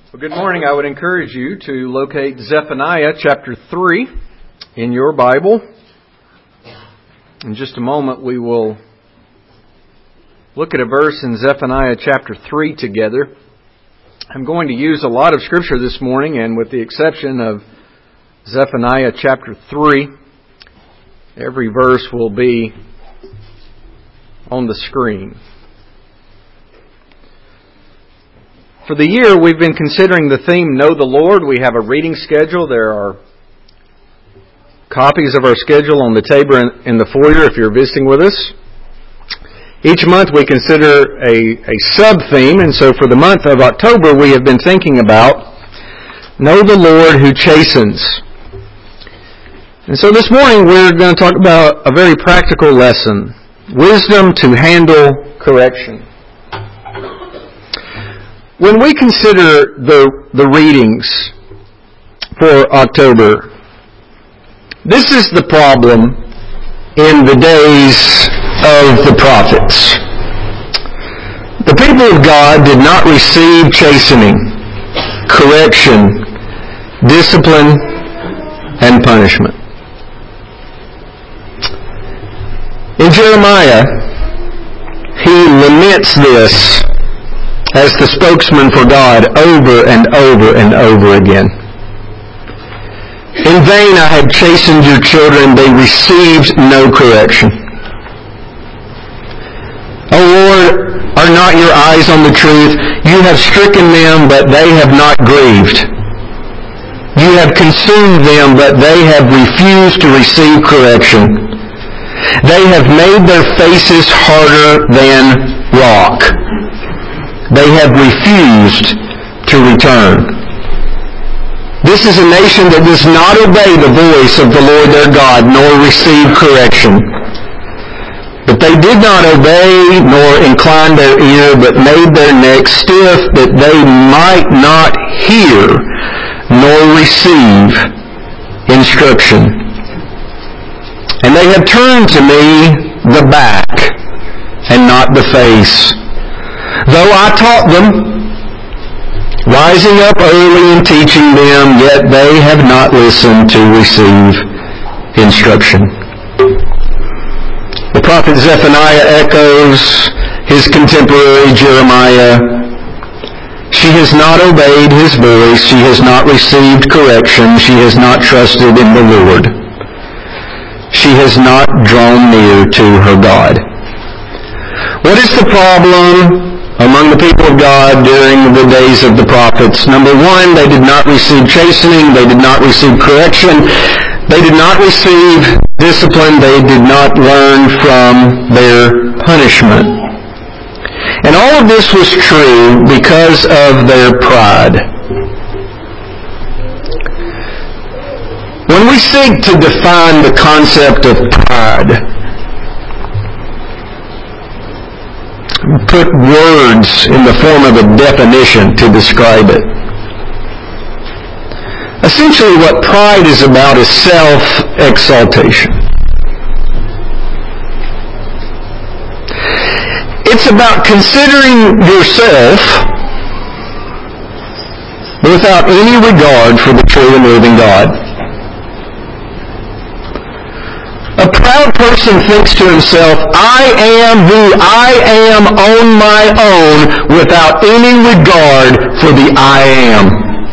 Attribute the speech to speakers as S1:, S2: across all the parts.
S1: Well, good morning. I would encourage you to locate Zephaniah chapter 3 in your Bible. In just a moment, we will look at a verse in Zephaniah chapter 3 together. I'm going to use a lot of scripture this morning, and with the exception of Zephaniah chapter 3, every verse will be on the screen. For the year, we've been considering the theme, Know the Lord. We have a reading schedule. There are copies of our schedule on the table in the foyer if you're visiting with us. Each month we consider a sub-theme, and so for the month of October we have been thinking about Know the Lord who chastens. And so this morning we're going to talk about a very practical lesson, wisdom to handle correction. When we consider the readings for October, this is the problem in the days of the prophets. The people of God did not receive chastening, correction, discipline, and punishment. In Jeremiah, he laments this as the spokesman for God over and over and over again. In vain I have chastened your children, they received no correction. O Lord, are not your eyes on the truth? You have stricken them, but they have not grieved. You have consumed them, but they have refused to receive correction. They have made their faces harder than rock. They have refused to return. This is a nation that does not obey the voice of the Lord their God, nor receive correction. But they did not obey, nor incline their ear, but made their neck stiff, that they might not hear, nor receive instruction. And they have turned to me the back, and not the face. Though I taught them, rising up early and teaching them, yet they have not listened to receive instruction. The prophet Zephaniah echoes his contemporary Jeremiah. She has not obeyed his voice. She has not received correction. She has not trusted in the Lord. She has not drawn near to her God. What is the problem among the people of God during the days of the prophets? Number one, they did not receive chastening. They did not receive correction. They did not receive discipline. They did not learn from their punishment. And all of this was true because of their pride. When we seek to define the concept of pride, put words in the form of a definition to describe it. Essentially, what pride is about is self-exaltation. It's about considering yourself without any regard for the true and living God. A proud person thinks to himself, I am who I am on my own without any regard for the I am.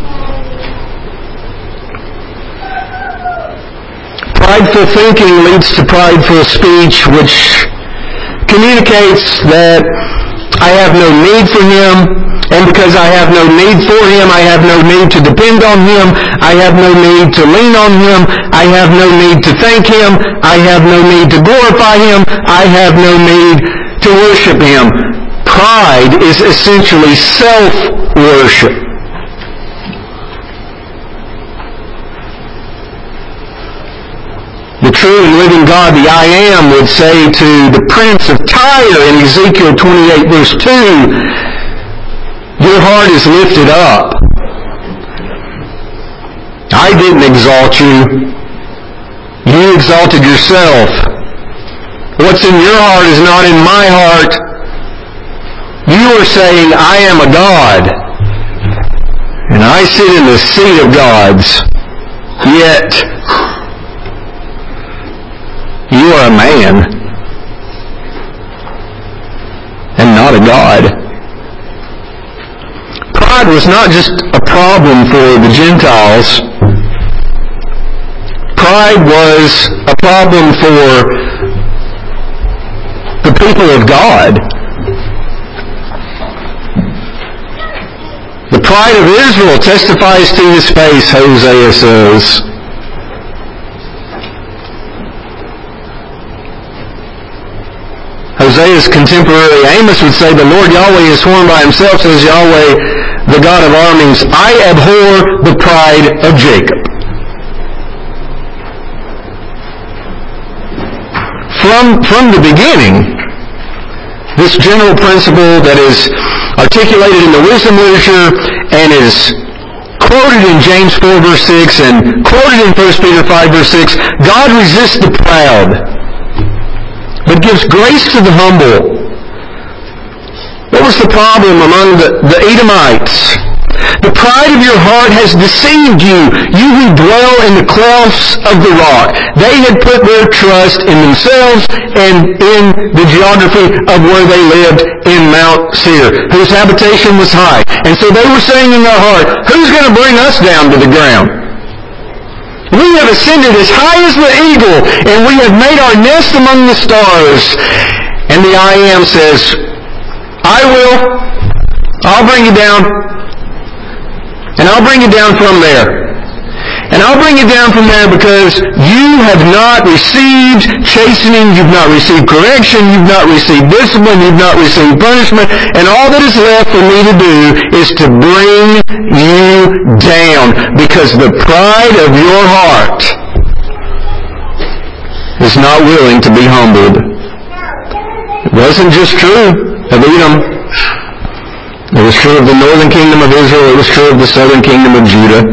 S1: Prideful thinking leads to prideful speech, which communicates that I have no need for him, and because I have no need for him, I have no need to depend on him, I have no need to lean on him, I have no need to thank him, I have no need to glorify him, I have no need to worship him. Pride is essentially self-worship. The true and living God, the I Am, would say to the prince of Tyre in Ezekiel 28 verse 2, your heart is lifted up. I didn't exalt you. You exalted yourself. What's in your heart is not in my heart. You are saying, I am a God. sit in the seat of gods, yet you are a man and not a god. Pride was not just a problem for the Gentiles. Pride was a problem for the people of God. The pride of Israel testifies to his face, Hosea says. Hosea's contemporary Amos would say, the Lord Yahweh is sworn by himself, says Yahweh, the God of armies, I abhor the pride of Jacob. From the beginning, this general principle that is articulated in the wisdom literature and is quoted in James 4 verse 6 and quoted in 1 Peter 5 verse 6, God resists the proud, but gives grace to the humble. What was the problem among the Edomites? The pride of your heart has deceived you, you who dwell in the clefts of the rock. They had put their trust in themselves and in the geography of where they lived in Mount Seir, whose habitation was high. And so they were saying in their heart, who's going to bring us down to the ground? We have ascended as high as the eagle, and we have made our nest among the stars. And the I Am says, I will. I'll bring you down. And I'll bring you down from there. And I'll bring you down from there because you have not received chastening, you've not received correction, you've not received discipline, you've not received punishment, and all that is left for me to do is to bring you down because the pride of your heart is not willing to be humbled. It wasn't just true of Edom. It was true of the northern kingdom of Israel. It was true of the southern kingdom of Judah.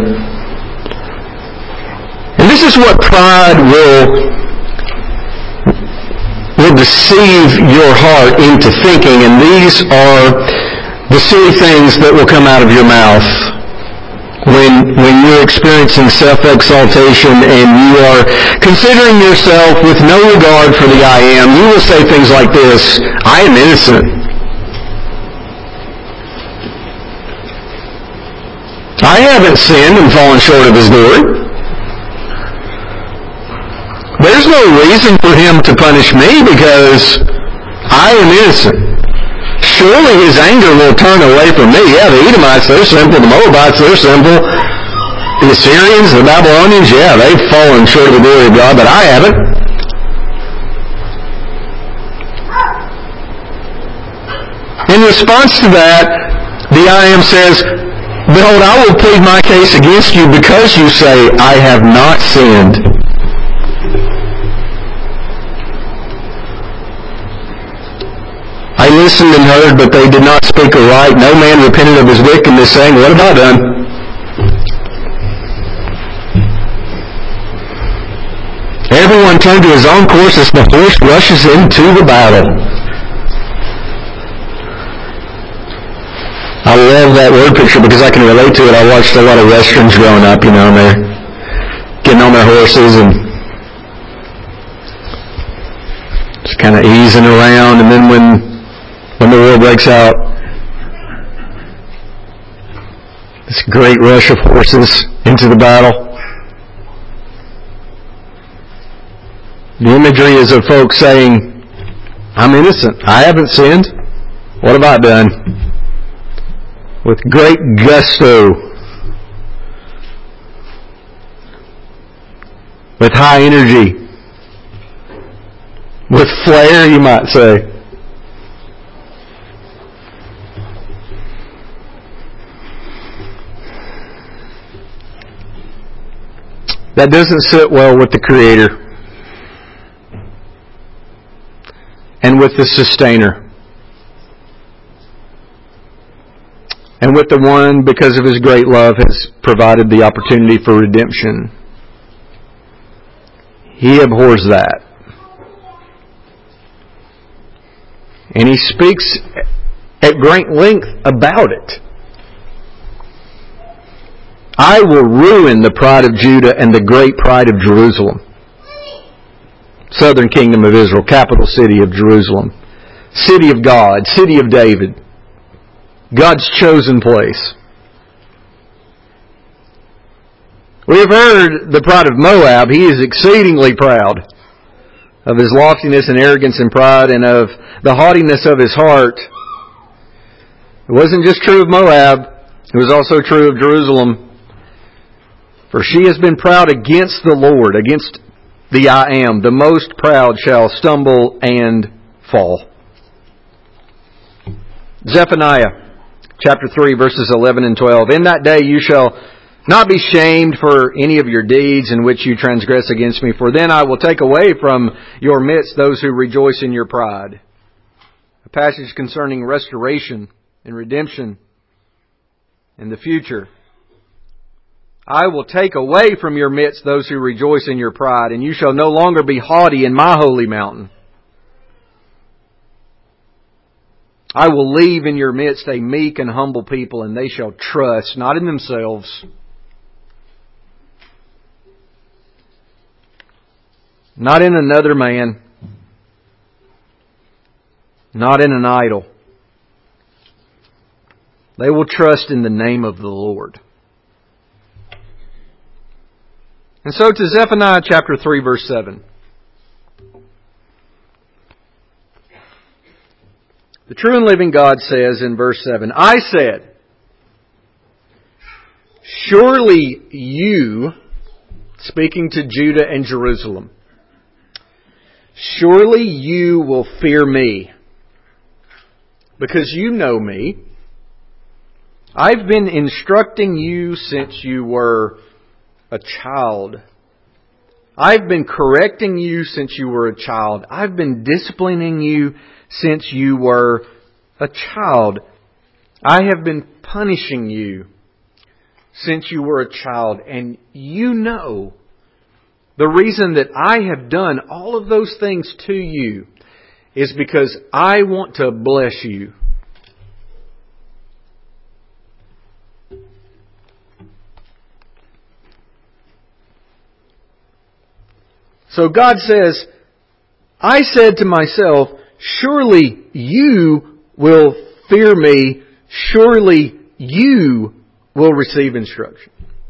S1: And this is what pride will deceive your heart into thinking. And these are the silly things that will come out of your mouth when you're experiencing self-exaltation and you are considering yourself with no regard for the I Am. You will say things like this, I am innocent. I haven't sinned and fallen short of his glory. There's no reason for him to punish me because I am innocent. Surely his anger will turn away from me. Yeah, the Edomites, they're sinful. The Moabites, they're sinful. The Assyrians, the Babylonians, yeah, they've fallen short of the glory of God, but I haven't. In response to that, the I Am says, behold, I will plead my case against you because you say, I have not sinned. I listened and heard, but they did not speak aright. No man repented of his wickedness, saying, what have I done? Everyone turned to his own course as the horse rushes into the battle. I love that word picture because I can relate to it. I watched a lot of westerns growing up, and they're getting on their horses and just kind of easing around, and then when the war breaks out, this great rush of horses into the battle. The imagery is of folks saying, I'm innocent. I haven't sinned. What have I done? With great gusto, with high energy, with flair, you might say. That doesn't sit well with the Creator and with the Sustainer. And with the one, because of his great love, has provided the opportunity for redemption. He abhors that. And he speaks at great length about it. I will ruin the pride of Judah and the great pride of Jerusalem. Southern kingdom of Israel, capital city of Jerusalem. City of God, city of David. God's chosen place. We have heard the pride of Moab. He is exceedingly proud of his loftiness and arrogance and pride and of the haughtiness of his heart. It wasn't just true of Moab. It was also true of Jerusalem. For she has been proud against the Lord, against the I Am. The most proud shall stumble and fall. Zephaniah chapter 3 verses 11 and 12. In that day you shall not be shamed for any of your deeds in which you transgress against me, for then I will take away from your midst those who rejoice in your pride. A passage concerning restoration and redemption in the future. I will take away from your midst those who rejoice in your pride, and you shall no longer be haughty in my holy mountain. I will leave in your midst a meek and humble people, and they shall trust, not in themselves, not in another man, not in an idol. They will trust in the name of the Lord. And so to Zephaniah chapter 3 verse 7. The true and living God says in verse 7, I said, surely you, speaking to Judah and Jerusalem, surely you will fear me, because you know me. I've been instructing you since you were a child. I've been correcting you since you were a child. I've been disciplining you since you were a child. I have been punishing you since you were a child. And you know the reason that I have done all of those things to you is because I want to bless you. So God says, I said to myself, surely you will fear me. Surely you will receive instruction.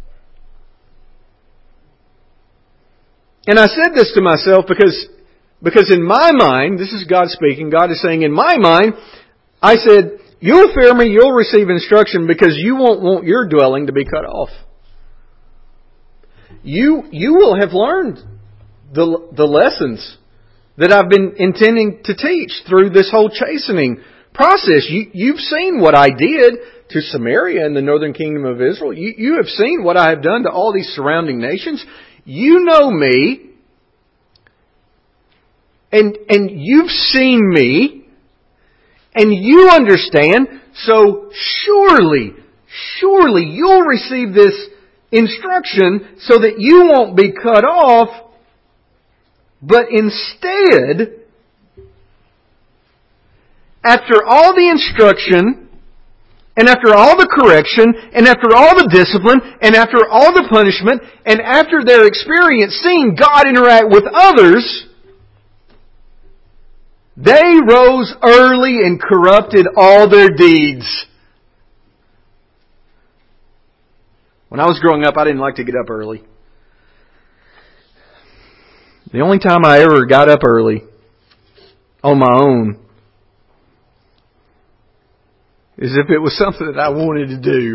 S1: And I said this to myself because in my mind, this is God speaking, God is saying, in my mind, I said, you'll fear me, you'll receive instruction because you won't want your dwelling to be cut off. You will have learned the lessons that I've been intending to teach through this whole chastening process. You've seen what I did to Samaria and the northern kingdom of Israel. You have seen what I have done to all these surrounding nations. You know me. And you've seen me. And you understand. So surely you'll receive this instruction so that you won't be cut off. But instead, after all the instruction, and after all the correction, and after all the discipline, and after all the punishment, and after their experience seeing God interact with others, they rose early and corrupted all their deeds. When I was growing up, I didn't like to get up early. The only time I ever got up early on my own is if it was something that I wanted to do.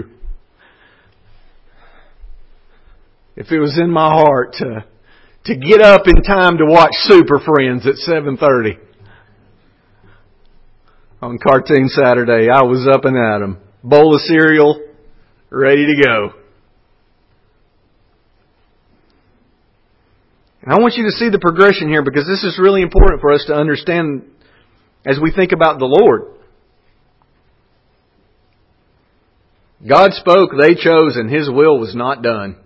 S1: If it was in my heart to get up in time to watch Super Friends at 7:30 on Cartoon Saturday, I was up and at 'em. Bowl of cereal, ready to go. And I want you to see the progression here because this is really important for us to understand as we think about the Lord. God spoke, they chose, and His will was not done.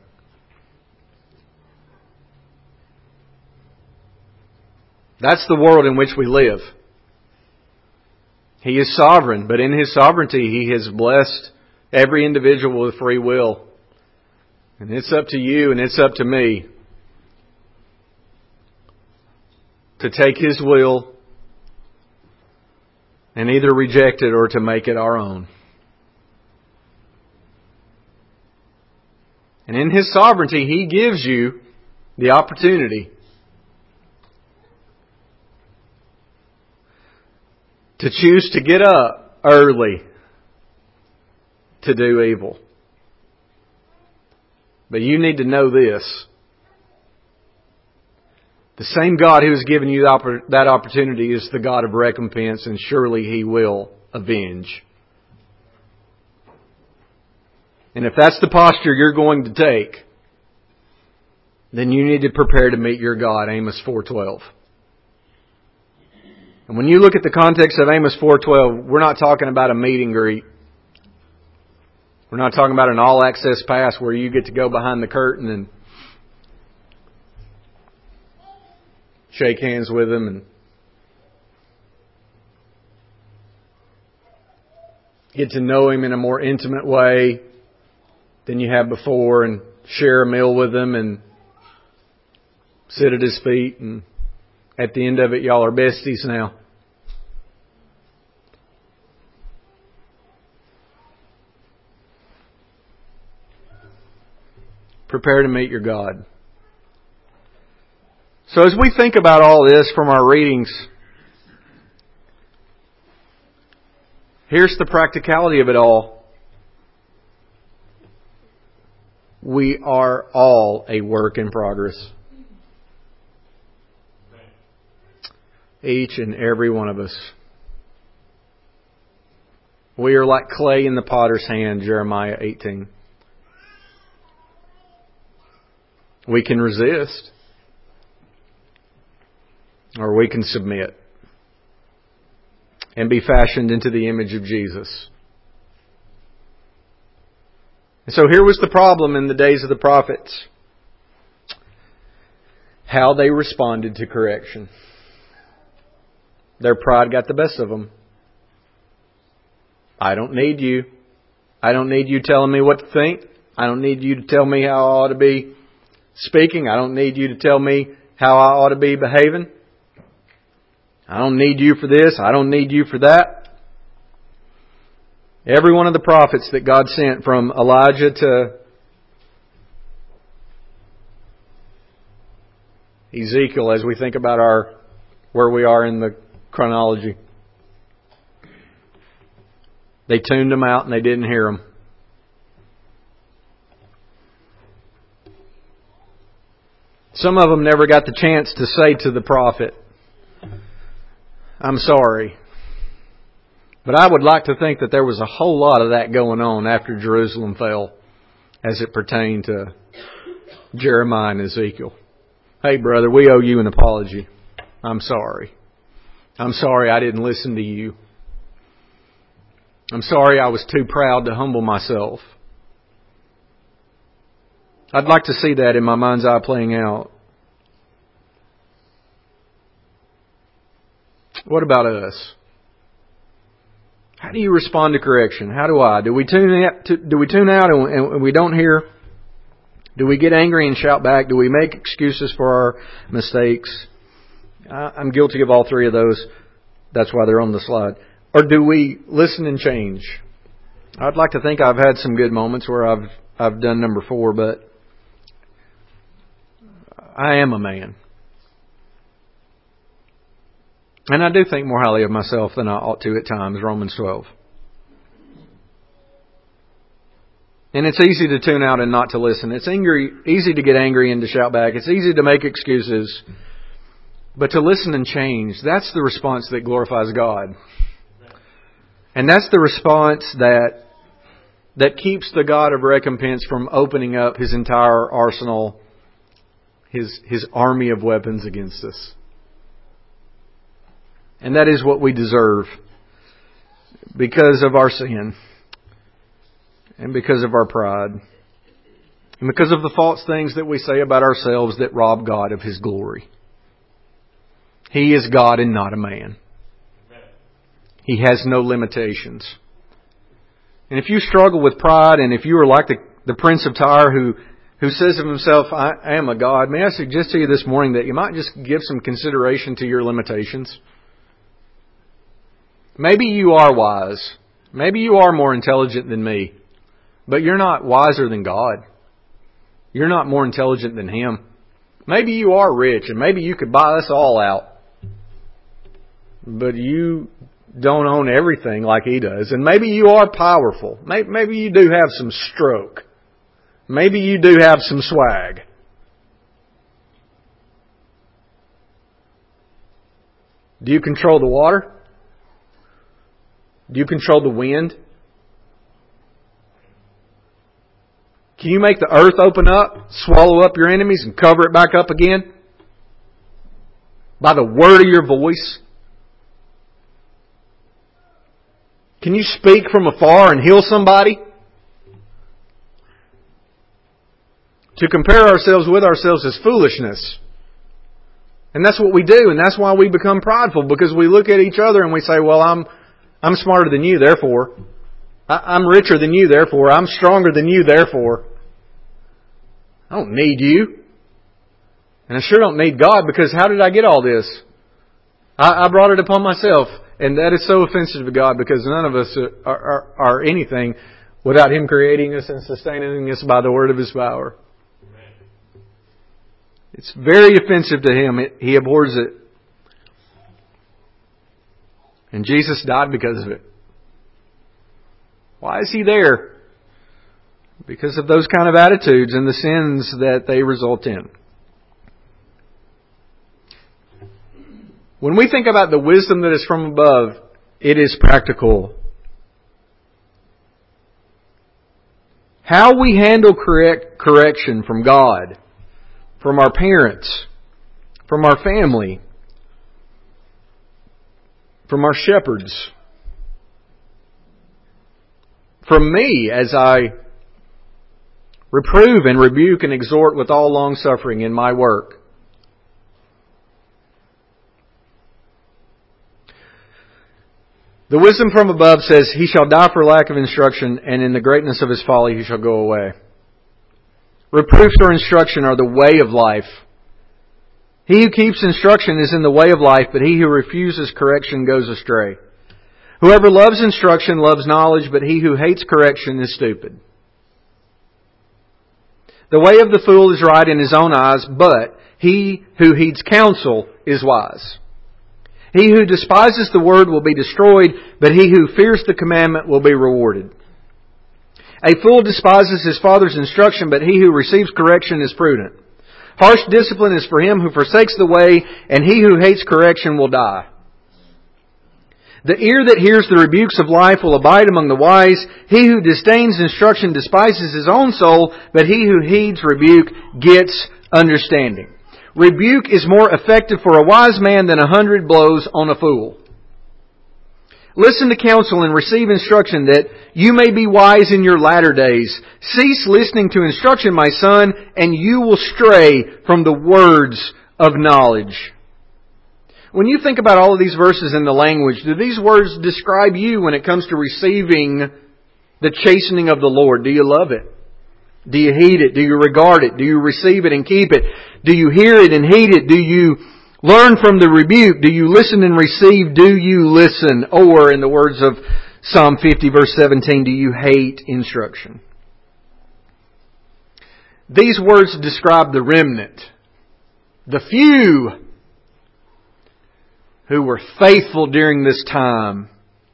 S1: That's the world in which we live. He is sovereign, but in His sovereignty He has blessed every individual with free will.
S2: And it's up to you and it's up to me to take His will and either reject it or to make it our own. And in His sovereignty, He gives you the opportunity to choose to get up early to do evil. But you need to know this. The same God who has given you that opportunity is the God of recompense, and surely He will avenge. And if that's the posture you're going to take, then you need to prepare to meet your God, Amos 4:12. And when you look at the context of Amos 4:12, we're not talking about a meet and greet. We're not talking about an all-access pass where you get to go behind the curtain and shake hands with Him and get to know Him in a more intimate way than you have before and share a meal with Him and sit at His feet, and at the end of it, y'all are besties now. Prepare to meet your God. So as we think about all this from our readings, here's the practicality of it all. We are all a work in progress. Each and every one of us. We are like clay in the potter's hand, Jeremiah 18. We can resist, or we can submit and be fashioned into the image of Jesus. And so here was the problem in the days of the prophets. How they responded to correction. Their pride got the best of them. I don't need you. I don't need you telling me what to think. I don't need you to tell me how I ought to be speaking. I don't need you to tell me how I ought to be behaving. I don't need you for this. I don't need you for that. Every one of the prophets that God sent, from Elijah to Ezekiel, as we think about where we are in the chronology, they tuned them out and they didn't hear them. Some of them never got the chance to say to the prophet, I'm sorry. But I would like to think that there was a whole lot of that going on after Jerusalem fell as it pertained to Jeremiah and Ezekiel. Hey brother, we owe you an apology. I'm sorry. I'm sorry I didn't listen to you. I'm sorry I was too proud to humble myself. I'd like to see that in my mind's eye playing out. What about us? How do you respond to correction? How do I? Do we tune out and we don't hear? Do we get angry and shout back? Do we make excuses for our mistakes? I'm guilty of all three of those. That's why they're on the slide. Or do we listen and change? I'd like to think I've had some good moments where I've done number 4, but I am a man. And I do think more highly of myself than I ought to at times, Romans 12. And it's easy to tune out and not to listen. It's easy to get angry and to shout back. It's easy to make excuses. But to listen and change, that's the response that glorifies God. And that's the response that keeps the God of recompense from opening up His entire arsenal, His army of weapons against us. And that is what we deserve because of our sin and because of our pride and because of the false things that we say about ourselves that rob God of His glory. He is God and not a man. He has no limitations. And if you struggle with pride, and if you are like the Prince of Tyre who who says of himself, I am a God, may I suggest to you this morning that you might just give some consideration to your limitations? Maybe you are wise. Maybe you are more intelligent than me. But you're not wiser than God. You're not more intelligent than Him. Maybe you are rich and maybe you could buy us all out. But you don't own everything like He does. And maybe you are powerful. Maybe you do have some stroke. Maybe you do have some swag. Do you control the water? Do you control the wind? Can you make the earth open up, swallow up your enemies, and cover it back up again? By the word of your voice? Can you speak from afar and heal somebody? To compare ourselves with ourselves is foolishness. And that's what we do, and that's why we become prideful, because we look at each other and we say, well, I'm smarter than you, therefore. I'm richer than you, therefore. I'm stronger than you, therefore. I don't need you. And I sure don't need God, because how did I get all this? I brought it upon myself. And that is so offensive to God, because none of us are anything without Him creating us and sustaining us by the word of His power. It's very offensive to Him. He abhors it. And Jesus died because of it. Why is He there? Because of those kind of attitudes and the sins that they result in. When we think about the wisdom that is from above, it is practical. How we handle correction from God, from our parents, from our family, from our shepherds, from me as I reprove and rebuke and exhort with all long-suffering in my work. The wisdom from above says, He shall die for lack of instruction, and in the greatness of his folly he shall go away. Reproofs or instruction are the way of life. He who keeps instruction is in the way of life, but he who refuses correction goes astray. Whoever loves instruction loves knowledge, but he who hates correction is stupid. The way of the fool is right in his own eyes, but he who heeds counsel is wise. He who despises the word will be destroyed, but he who fears the commandment will be rewarded. A fool despises his father's instruction, but he who receives correction is prudent. Harsh discipline is for him who forsakes the way, and he who hates correction will die. The ear that hears the rebukes of life will abide among the wise. He who disdains instruction despises his own soul, but he who heeds rebuke gets understanding. Rebuke is more effective for a wise man than 100 blows on a fool. Listen to counsel and receive instruction, that you may be wise in your latter days. Cease listening to instruction, my son, and you will stray from the words of knowledge. When you think about all of these verses in the language, do these words describe you when it comes to receiving the chastening of the Lord? Do you love it? Do you heed it? Do you regard it? Do you receive it and keep it? Do you hear it and heed it? Do you learn from the rebuke? Do you listen and receive? Do you listen? Or, in the words of Psalm 50 verse 17, do you hate instruction? These words describe the remnant, the few who were faithful during this time.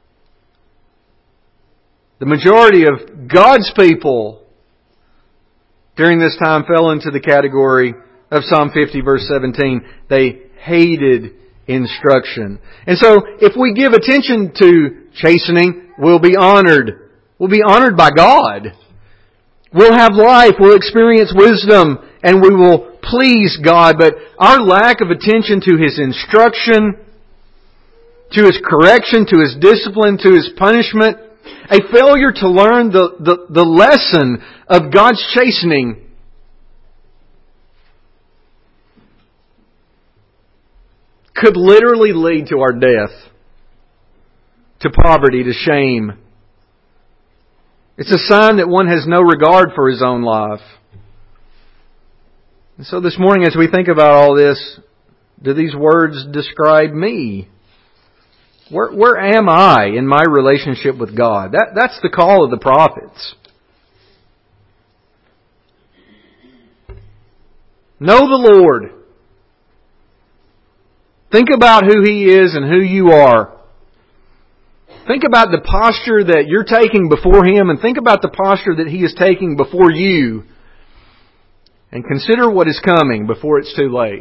S2: The majority of God's people during this time fell into the category of Psalm 50 verse 17. They hated instruction. And so, if we give attention to chastening, we'll be honored. We'll be honored by God. We'll have life, we'll experience wisdom, and we will please God. But our lack of attention to His instruction, to His correction, to His discipline, to His punishment, a failure to learn the lesson of God's chastening, could literally lead to our death, to poverty, to shame. It's a sign that one has no regard for his own life. And so this morning as we think about all this, do these words describe me? Where am I in my relationship with God? That's the call of the prophets. Know the Lord. Think about who He is and who you are. Think about the posture that you're taking before Him, and think about the posture that He is taking before you. And consider what is coming before it's too late.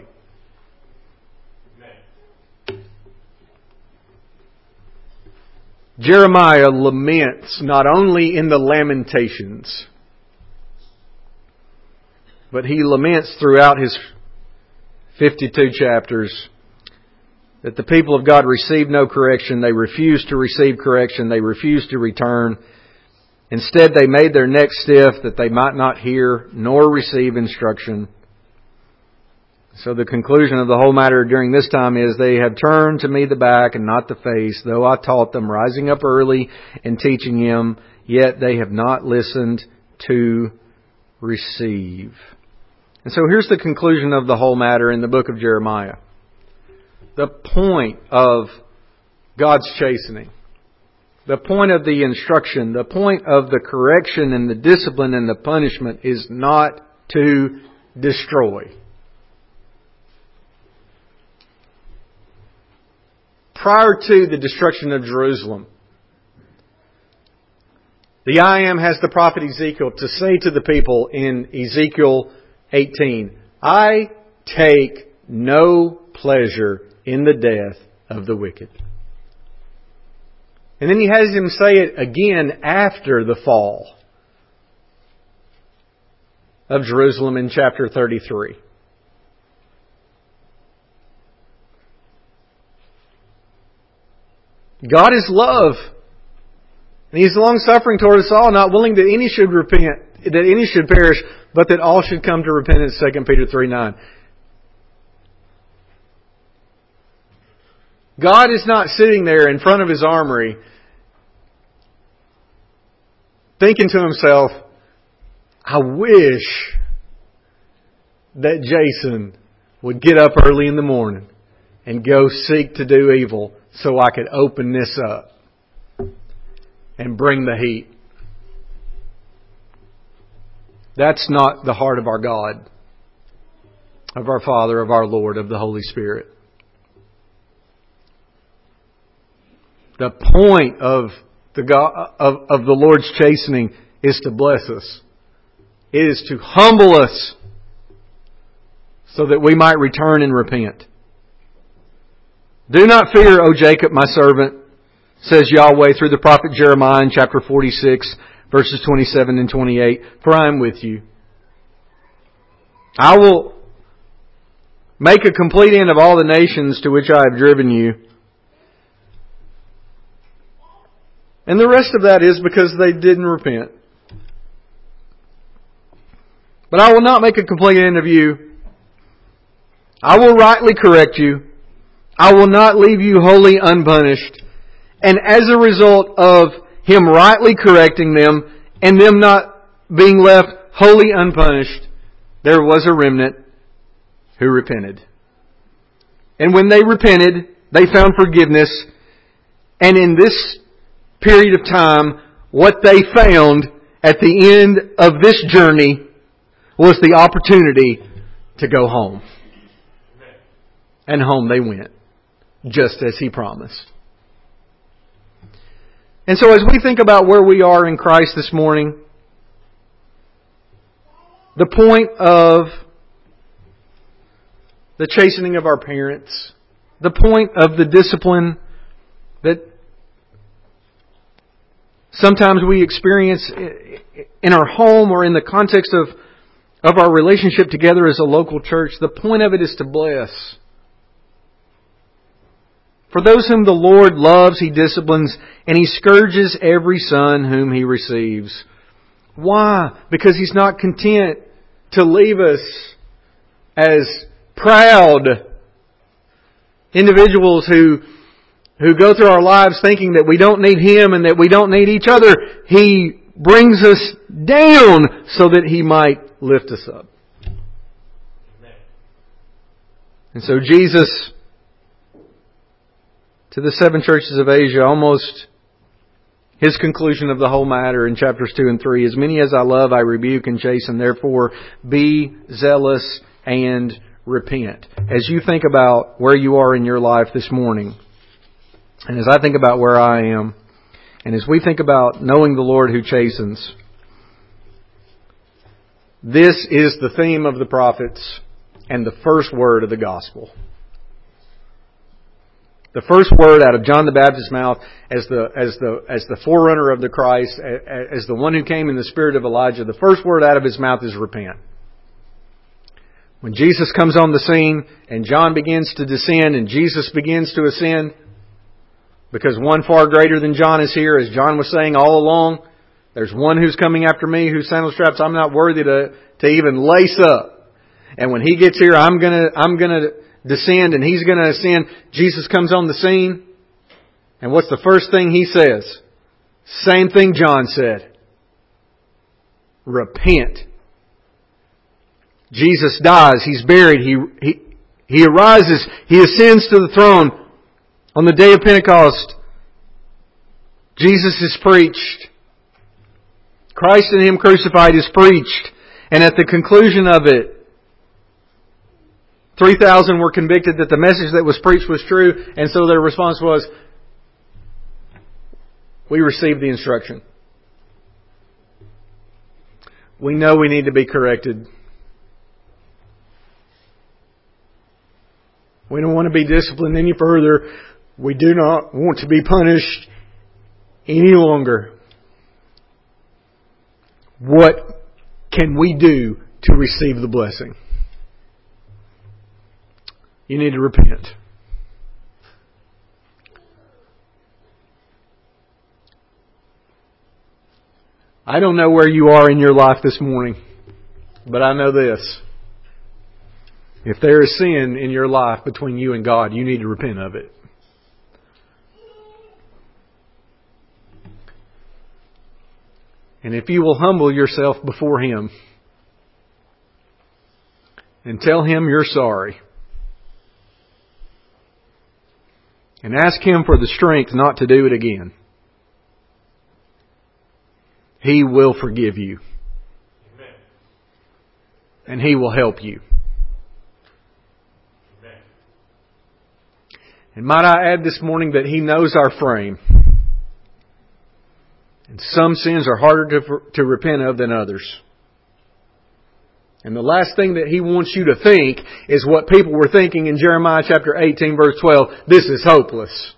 S2: Jeremiah laments not only in the Lamentations, but he laments throughout his 52 chapters that the people of God received no correction. They refused to receive correction. They refused to return. Instead, they made their neck stiff that they might not hear nor receive instruction. So the conclusion of the whole matter during this time is, they have turned to me the back and not the face, though I taught them, rising up early and teaching them, yet they have not listened to receive. And so here's the conclusion of the whole matter in the book of Jeremiah. The point of God's chastening, the point of the instruction, the point of the correction and the discipline and the punishment is not to destroy. Prior to the destruction of Jerusalem, the I Am has the prophet Ezekiel to say to the people in Ezekiel 18, I take no pleasure in the death of the wicked. And then he has him say it again after the fall of Jerusalem in chapter 33. God is love. And He's long-suffering toward us all, not willing that any should repent, that any should perish, but that all should come to repentance, 2 Peter 3:9. God is not sitting there in front of His armory thinking to Himself, I wish that Jason would get up early in the morning and go seek to do evil so I could open this up and bring the heat. That's not the heart of our God, of our Father, of our Lord, of the Holy Spirit. The point of the Lord's chastening is to bless us. It is to humble us so that we might return and repent. Do not fear, O Jacob, my servant, says Yahweh through the prophet Jeremiah in chapter 46, verses 27 and 28, for I am with you. I will make a complete end of all the nations to which I have driven you. And the rest of that is because they didn't repent. But I will not make a complete end of you. I will rightly correct you. I will not leave you wholly unpunished. And as a result of Him rightly correcting them and them not being left wholly unpunished, there was a remnant who repented. And when they repented, they found forgiveness. And in this period of time, what they found at the end of this journey was the opportunity to go home. And home they went, just as He promised. And so as we think about where we are in Christ this morning, the point of the chastening of our parents, the point of the discipline that sometimes we experience in our home or in the context of our relationship together as a local church, the point of it is to bless. For those whom the Lord loves, He disciplines, and He scourges every son whom He receives. Why? Because He's not content to leave us as proud individuals who go through our lives thinking that we don't need Him and that we don't need each other. He brings us down so that He might lift us up. And so Jesus, to the 7 churches of Asia, almost His conclusion of the whole matter in chapters 2 and 3, as many as I love, I rebuke and chasten. Therefore, be zealous and repent. As you think about where you are in your life this morning, and as I think about where I am, and as we think about knowing the Lord who chastens, this is the theme of the prophets and the first word of the gospel. The first word out of John the Baptist's mouth as the forerunner of the Christ, as the one who came in the spirit of Elijah, the first word out of his mouth is repent. When Jesus comes on the scene and John begins to descend and Jesus begins to ascend, because one far greater than John is here, as John was saying all along, there's one who's coming after me whose sandal straps I'm not worthy to even lace up. And when He gets here, I'm gonna descend and He's gonna ascend. Jesus comes on the scene, and what's the first thing He says? Same thing John said. Repent. Jesus dies. He's buried. He arises. He ascends to the throne. On the day of Pentecost, Jesus is preached. Christ and Him crucified is preached. And at the conclusion of it, 3,000 were convicted that the message that was preached was true, and so their response was, we received the instruction. We know we need to be corrected. We don't want to be disciplined any further. We do not want to be punished any longer. What can we do to receive the blessing? You need to repent. I don't know where you are in your life this morning, but I know this. If there is sin in your life between you and God, you need to repent of it. And if you will humble yourself before Him and tell Him you're sorry, and ask Him for the strength not to do it again, He will forgive you. Amen. And He will help you. Amen. And might I add this morning that He knows our frame. And some sins are harder to repent of than others. And the last thing that He wants you to think is what people were thinking in Jeremiah chapter 18 verse 12. This is hopeless.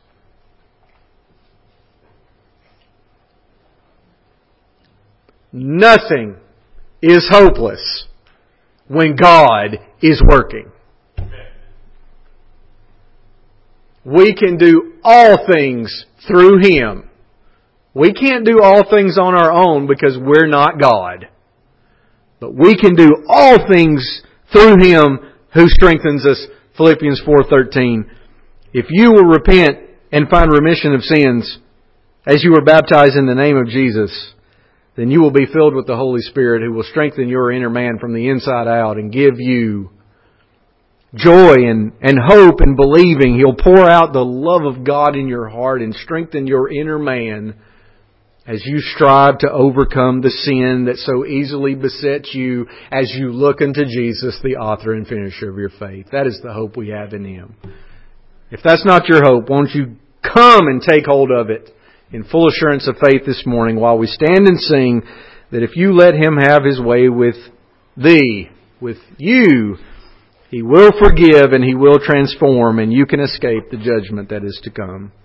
S2: Nothing is hopeless when God is working. We can do all things through Him. We can't do all things on our own because we're not God. But we can do all things through Him who strengthens us. Philippians 4:13. If you will repent and find remission of sins as you were baptized in the name of Jesus, then you will be filled with the Holy Spirit who will strengthen your inner man from the inside out and give you joy and hope and believing. He'll pour out the love of God in your heart and strengthen your inner man as you strive to overcome the sin that so easily besets you as you look unto Jesus, the author and finisher of your faith. That is the hope we have in Him. If that's not your hope, won't you come and take hold of it in full assurance of faith this morning while we stand and sing that if you let Him have His way with thee, with you, He will forgive and He will transform and you can escape the judgment that is to come.